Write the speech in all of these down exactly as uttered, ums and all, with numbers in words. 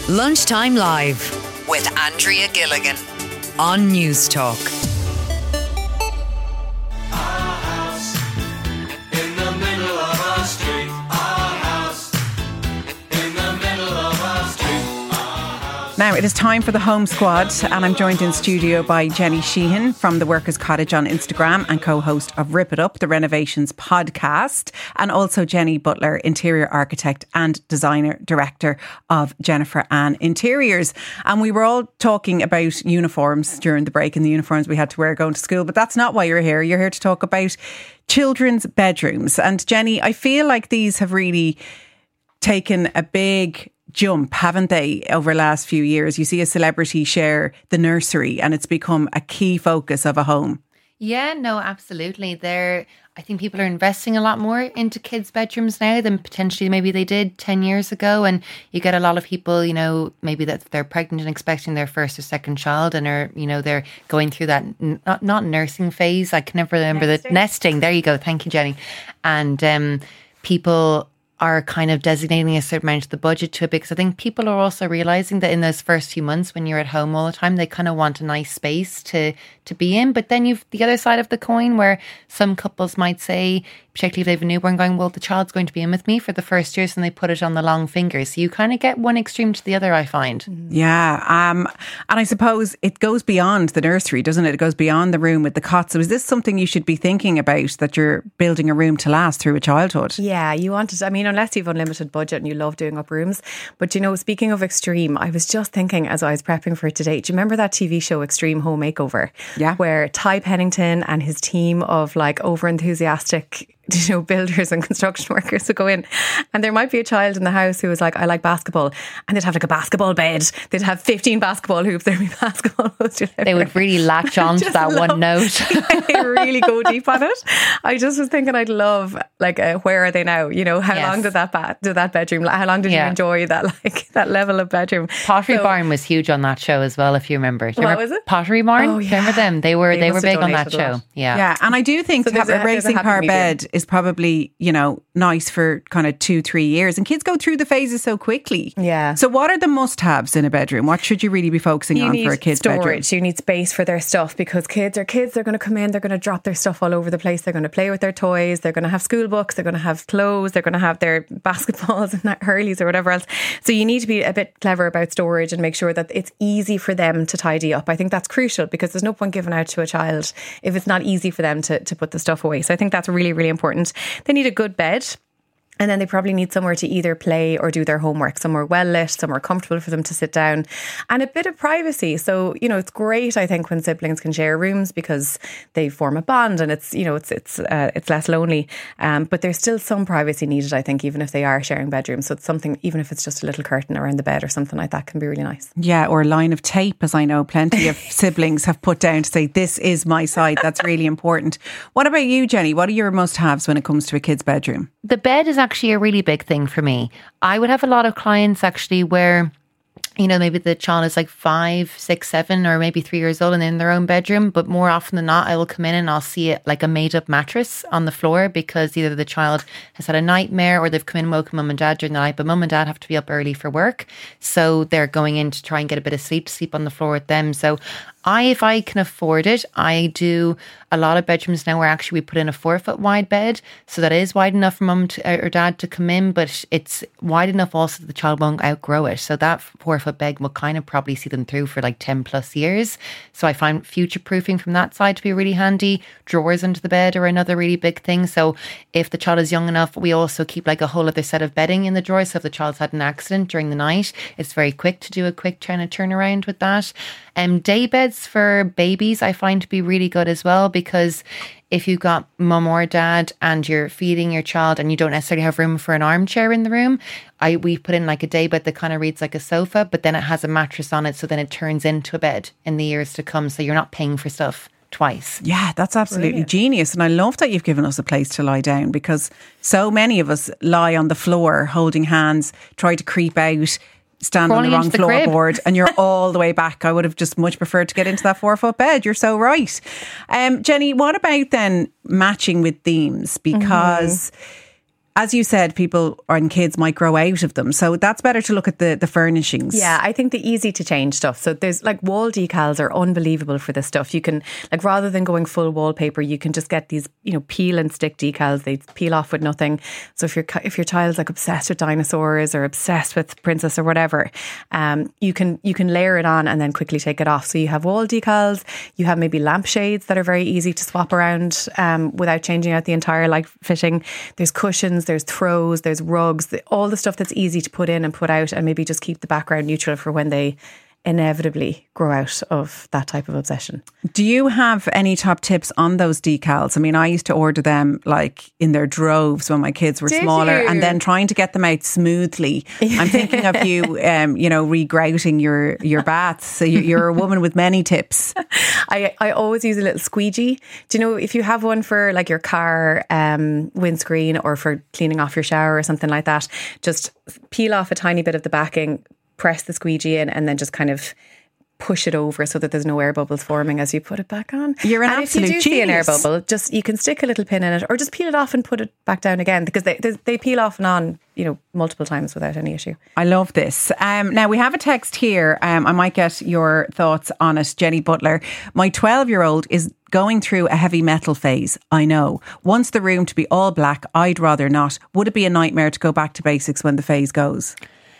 Lunchtime Live with Andrea Gilligan on News Talk. Now it is time for the Home Squad, and I'm joined in studio by Jenny Sheehan from the Workers Cottage on Instagram and co-host of Rip It Up, the Renovations podcast, and also Jenny Butler, interior architect and designer director of Jennifer Ann Interiors. And we were all talking about uniforms during the break and the uniforms we had to wear going to school, but that's not why you're here. You're here to talk about children's bedrooms. And Jenny, I feel like these have really taken a big jump, haven't they, over the last few years? You see a celebrity share the nursery and it's become a key focus of a home. Yeah, no, absolutely. There, I think people are investing a lot more into kids' bedrooms now than potentially maybe they did ten years ago. And you get a lot of people, you know, maybe that they're pregnant and expecting their first or second child and are, you know, they're going through that, not, not nursing phase. I can never remember nesting. the nesting. There you go. Thank you, Jenny. And um, people are kind of designating a certain amount of the budget to it, because I think people are also realising that in those first few months when you're at home all the time, they kind of want a nice space to to be in. But then you've the other side of the coin where some couples might say, particularly if they have a newborn, going, well, the child's going to be in with me for the first years, and they put it on the long fingers. So you kind of get one extreme to the other, I find. Yeah. Um, and I suppose it goes beyond the nursery, doesn't it? It goes beyond the room with the cot. So is this something you should be thinking about, that you're building a room to last through a childhood? Yeah, you want it. I mean, unless you've unlimited budget and you love doing up rooms. But, you know, speaking of extreme, I was just thinking as I was prepping for today, do you remember that T V show Extreme Home Makeover? Yeah. Where Ty Pennington and his team of like over enthusiastic, you know, builders and construction workers would go in, and there might be a child in the house who was like, I like basketball, and they'd have like a basketball bed, they'd have fifteen basketball hoops, there'd be basketball hoops. They would really latch on to that love, one note. They really go deep on it. I just was thinking I'd love like uh, where are they now? You know, how yes. long did that ba- did that bedroom, how long did yeah. you enjoy that like that level of bedroom? Pottery so, Barn was huge on that show as well, if you remember. Do you what remember was it? Pottery Barn? Oh, yeah. Remember them? They were they, they were big on that show. Yeah. Yeah, and I do think so to have a, a racing a car bed is probably, you know, nice for kind of two, three years. And kids go through the phases so quickly. Yeah. So what are the must-haves in a bedroom? What should you really be focusing you on need for a kid's storage. bedroom? You need space for their stuff, because kids are kids. They're going to come in, they're going to drop their stuff all over the place. They're going to play with their toys. They're going to have school books. They're going to have clothes. They're going to have their basketballs and hurleys or whatever else. So you need to be a bit clever about storage and make sure that it's easy for them to tidy up. I think that's crucial, because there's no point giving out to a child if it's not easy for them to, to put the stuff away. So I think that's really, really important. They need a good bed. And then they probably need somewhere to either play or do their homework, somewhere well lit, somewhere comfortable for them to sit down, and a bit of privacy. So, you know, it's great, I think, when siblings can share rooms, because they form a bond and it's, you know, it's it's uh, it's less lonely. Um, but there's still some privacy needed, I think, even if they are sharing bedrooms. So it's something, even if it's just a little curtain around the bed or something like that, can be really nice. Yeah, or a line of tape, as I know plenty of siblings have put down to say, this is my side. That's really important. What about you, Jenny? What are your must-haves when it comes to a kid's bedroom? The bed is actually a really big thing for me. I would have a lot of clients actually where, you know, maybe the child is like five, six, seven, or maybe three years old and in their own bedroom. But more often than not, I will come in and I'll see it like a made up mattress on the floor, because either the child has had a nightmare or they've come in and woken mum and dad during the night, but mum and dad have to be up early for work. So they're going in to try and get a bit of sleep, to sleep on the floor with them. So I, if I can afford it, I do a lot of bedrooms now where actually we put in a four foot wide bed. So that is wide enough for mum to, or dad to come in, but it's wide enough also that the child won't outgrow it. So that four foot bed will kind of probably see them through for like ten plus years. So I find future proofing from that side to be really handy. Drawers under the bed are another really big thing. So if the child is young enough, we also keep like a whole other set of bedding in the drawer. So if the child's had an accident during the night, it's very quick to do a quick kind of turnaround with that. Um, day beds for babies I find to be really good as well, because if you've got mum or dad and you're feeding your child and you don't necessarily have room for an armchair in the room, I we put in like a day bed that kind of reads like a sofa, but then it has a mattress on it, so then it turns into a bed in the years to come, so you're not paying for stuff twice. Yeah, that's absolutely Brilliant. Genius. And I love that you've given us a place to lie down, because so many of us lie on the floor holding hands, try to creep out, stand Crawling on the wrong the floorboard, and you're all the way back. I would have just much preferred to get into that four foot bed. You're so right. Um, Jenny, what about then matching with themes? Because mm-hmm. as you said, people and kids might grow out of them. So that's better to look at the, the furnishings. Yeah, I think the easy to change stuff. So there's like wall decals are unbelievable for this stuff. You can, like, rather than going full wallpaper, you can just get these, you know, peel and stick decals. They peel off with nothing. So if your if your child's like obsessed with dinosaurs or obsessed with princess or whatever, um, you can you can layer it on and then quickly take it off. So you have wall decals. You have maybe lampshades that are very easy to swap around um, without changing out the entire light fitting. There's cushions. There's throws, there's rugs, all the stuff that's easy to put in and put out, and maybe just keep the background neutral for when they inevitably grow out of that type of obsession. Do you have any top tips on those decals? I mean, I used to order them like in their droves when my kids were Did smaller, you? and then trying to get them out smoothly. I'm thinking of you, um, you know, regrouting your your baths. So you- you're a woman with many tips. I, I always use a little squeegee. Do you know, if you have one for like your car um, windscreen or for cleaning off your shower or something like that, just peel off a tiny bit of the backing, press the squeegee in, and then just kind of push it over so that there's no air bubbles forming as you put it back on. You're an and absolute if you do see an air genius. bubble, just you can stick a little pin in it or just peel it off and put it back down again, because they they, they peel off and on, you know, multiple times without any issue. I love this. Um, now, we have a text here. Um, I might get your thoughts on it. Jenny Butler. My twelve-year-old is going through a heavy metal phase. I know. Wants the room to be all black. I'd rather not. Would it be a nightmare to go back to basics when the phase goes?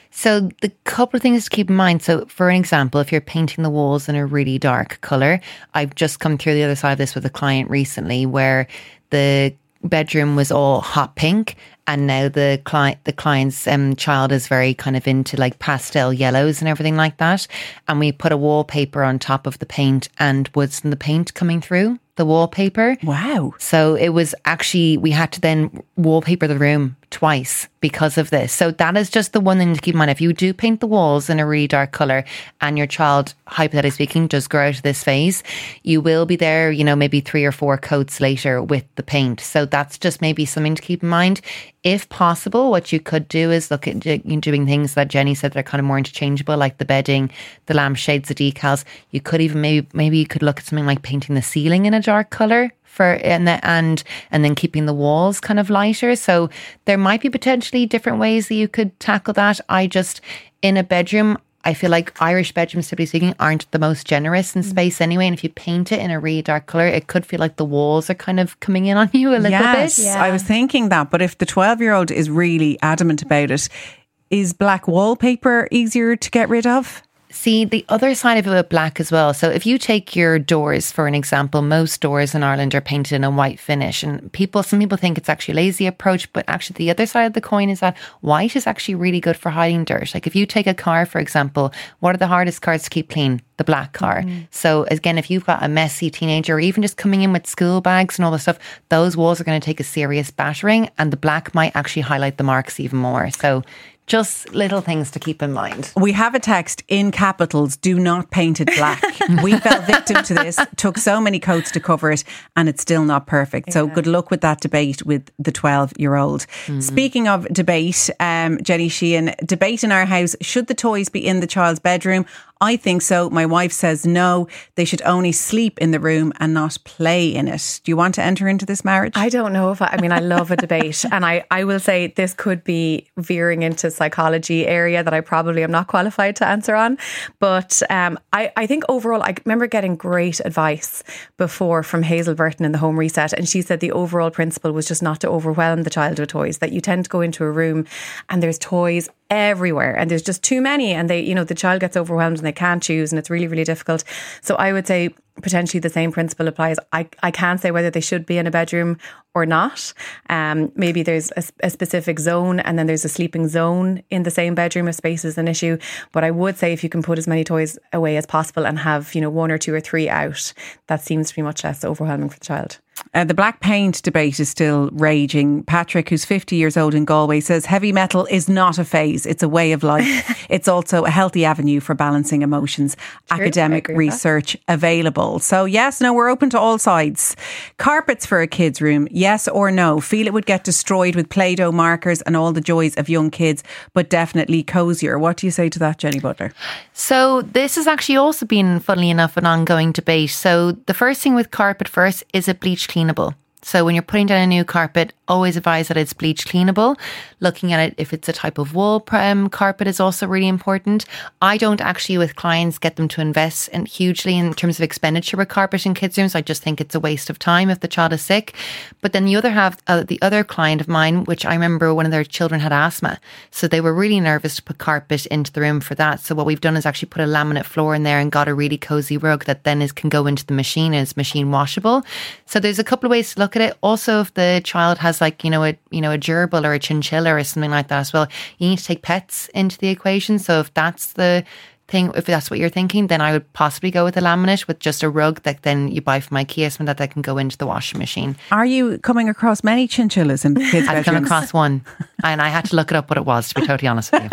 So the couple of things to keep in mind. So for an example, if you're painting the walls in a really dark colour, I've just come through the other side of this with a client recently where the bedroom was all hot pink, and now the client the client's um, child is very kind of into like pastel yellows and everything like that. And we put a wallpaper on top of the paint, and was the paint coming through the wallpaper. Wow. So it was actually, we had to then wallpaper the room twice because of this. So that is just the one thing to keep in mind. If you do paint the walls in a really dark colour and your child, hypothetically speaking, does grow out of this phase, you will be there, you know, maybe three or four coats later with the paint. So that's just maybe something to keep in mind. If possible, what you could do is look at doing things that Jenny said that are kind of more interchangeable, like the bedding, the lampshades, the decals. You could even maybe maybe you could look at something like painting the ceiling in a dark colour for and the, and and then keeping the walls kind of lighter. So there might be potentially different ways that you could tackle that. I just, in a bedroom, I feel like Irish bedrooms, typically speaking, aren't the most generous in space anyway. And if you paint it in a really dark colour, it could feel like the walls are kind of coming in on you a little Yes, bit. I was thinking that. But if the twelve-year-old is really adamant about it, is black wallpaper easier to get rid of? See, the other side of it with black as well. So if you take your doors, for an example, most doors in Ireland are painted in a white finish. And people, some people think it's actually a lazy approach, but actually the other side of the coin is that white is actually really good for hiding dirt. Like if you take a car, for example, what are the hardest cars to keep clean? The black car. Mm-hmm. So again, if you've got a messy teenager or even just coming in with school bags and all this stuff, those walls are going to take a serious battering, and the black might actually highlight the marks even more. So just little things to keep in mind. We have a text in capitals, do not paint it black. We fell victim to this, took so many coats to cover it, and it's still not perfect. Yeah. So good luck with that debate with the twelve-year-old. Mm. Speaking of debate, um, Jenny Sheehan, debate in our house, should the toys be in the child's bedroom? I think so. My wife says no, they should only sleep in the room and not play in it. Do you want to enter into this marriage? I don't know if I, I mean, I love a debate, and I, I will say this could be veering into psychology area that I probably am not qualified to answer on. But um, I, I think overall, I remember getting great advice before from Hazel Burton in the Home Reset. And she said the overall principle was just not to overwhelm the child with toys, that you tend to go into a room and there's toys everywhere and there's just too many, and they, you know, the child gets overwhelmed and they can't choose, and it's really, really difficult. So I would say potentially the same principle applies. I, I can't say whether they should be in a bedroom or not. Um, maybe there's a, a specific zone and then there's a sleeping zone in the same bedroom if space is an issue. But I would say if you can put as many toys away as possible and have, you know, one or two or three out, that seems to be much less overwhelming for the child. Uh, the black paint debate is still raging. Patrick, who's fifty years old in Galway, says heavy metal is not a phase, it's a way of life. It's also a healthy avenue for balancing emotions. True, academic research available. So yes, no, we're open to all sides. Carpets for a kid's room, yes or no? Feel it would get destroyed with Play-Doh markers and all the joys of young kids, but definitely cozier. What do you say to that, Jenny Butler? So this has actually also been, funnily enough, an ongoing debate. So the first thing with carpet first, is it bleach cleanable? So when you're putting down a new carpet, always advise that it's bleach cleanable. Looking at it, if it's a type of wool um, carpet is also really important. I don't actually, with clients, get them to invest in hugely in terms of expenditure with carpet in kids' rooms. I just think it's a waste of time if the child is sick. But then the other half, uh, the other client of mine, which I remember one of their children had asthma. So they were really nervous to put carpet into the room for that. So what we've done is actually put a laminate floor in there and got a really cozy rug that then is can go into the machine and is machine washable. So there's a couple of ways to look at it. Also, if the child has like, you know, a you know, a gerbil or a chinchilla or something like that as well, you need to take pets into the equation. So if that's the thing, if that's what you're thinking, then I would possibly go with a laminate with just a rug that then you buy from IKEA, something that, that can go into the washing machine. Are you coming across many chinchillas in kids' bedrooms? I've come across one and I had to look it up what it was, to be totally honest with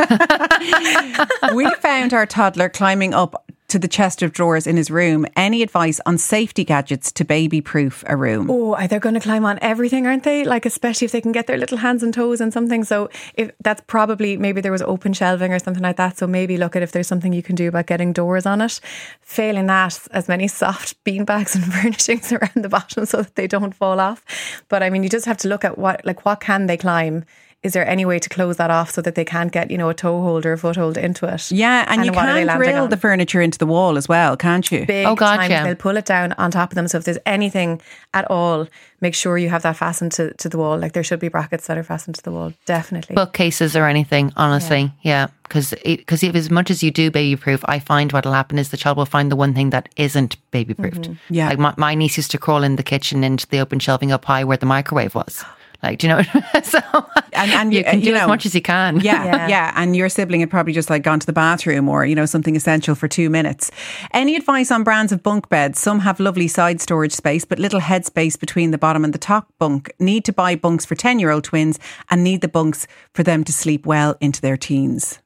you. We found our toddler climbing up to the chest of drawers in his room. Any advice on safety gadgets to baby-proof a room? Oh, they're going to climb on everything, aren't they? Like, especially if they can get their little hands and toes on something. So if that's probably, maybe there was open shelving or something like that. So maybe look at if there's something you can do about getting doors on it. Failing that, as many soft beanbags and furnishings around the bottom so that they don't fall off. But I mean, you just have to look at what, like, what can they climb? Is there any way to close that off so that they can't get, you know, a toe hold or a foot hold into it? Yeah, and, and you can drill on? the furniture into the wall as well, can't you? Big oh, God, time. yeah. They'll pull it down on top of them. So if there's anything at all, make sure you have that fastened to, to the wall. Like, there should be brackets that are fastened to the wall, definitely. Bookcases or anything, honestly, yeah. Because yeah. because if as much as you do baby-proof, I find what'll happen is the child will find the one thing that isn't baby-proofed. Mm-hmm. Yeah. Like my, my niece used to crawl in the kitchen into the open shelving up high where the microwave was. Like, do you know? so and, and you can do you know, as much as you can. Yeah, yeah, yeah. And your sibling had probably just like gone to the bathroom or, you know, something essential for two minutes. Any advice on brands of bunk beds? Some have lovely side storage space, but little head space between the bottom and the top bunk. Need to buy bunks for ten-year-old twins and need the bunks for them to sleep well into their teens.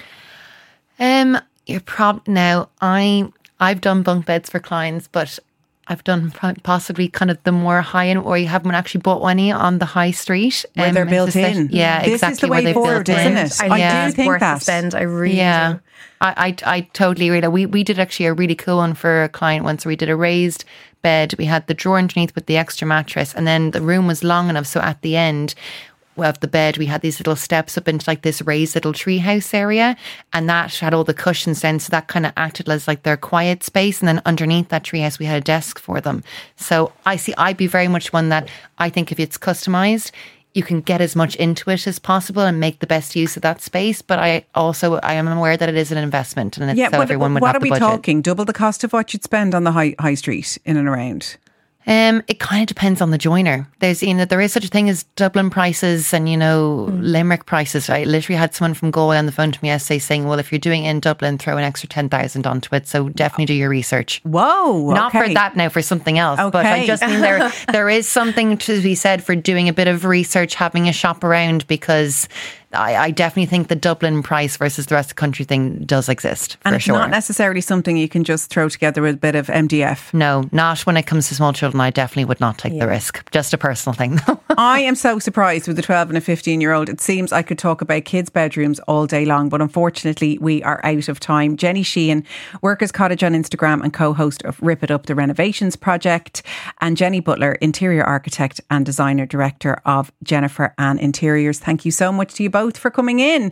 Um, you're prob now. I I've done bunk beds for clients, but I've done possibly kind of the more high end, or you haven't actually bought any on the high street where um, they're built in. Yeah, this exactly. This is the way forward, isn't it? I, I do think worth that. Spend. I really yeah. do. I, I I totally agree. We we did actually a really cool one for a client once. Where we did a raised bed. We had the drawer underneath with the extra mattress, and then the room was long enough so at the end of the bed we had these little steps up into like this raised little treehouse area, and that had all the cushions then, so that kind of acted as like their quiet space. And then underneath that treehouse we had a desk for them. So I see I'd be very much one that I think if it's customized, you can get as much into it as possible and make the best use of that space. But I also I am aware that it is an investment, and it's yeah, so what, everyone would what have are the we budget. talking? Double the cost of what you'd spend on the high high street in and around? Um, it kind of depends on the joiner. There's, you know, there is such a thing as Dublin prices and, you know, mm. Limerick prices. I literally had someone from Galway on the phone to me yesterday saying, well, if you're doing it in Dublin, throw an extra ten thousand onto it. So definitely do your research. Whoa. Not okay. for that now, for something else. Okay. But I just mean there, there is something to be said for doing a bit of research, having a shop around, because I, I definitely think the Dublin price versus the rest of the country thing does exist, for and it's sure. not necessarily something you can just throw together with a bit of M D F. No, not when it comes to small children. I definitely would not take yeah. the risk. Just a personal thing. I am so surprised with the twelve and a fifteen year old. It seems I could talk about kids' bedrooms all day long, but unfortunately we are out of time. Jenny Sheehan, Workers Cottage on Instagram and co-host of Rip It Up, the Renovations Project, and Jenny Butler, interior architect and designer director of Jennifer Ann Interiors. Thank you so much to you both for coming in.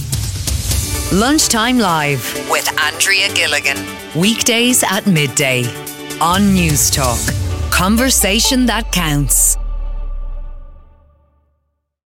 Lunchtime Live with Andrea Gilligan. Weekdays at midday on News Talk. Conversation that counts.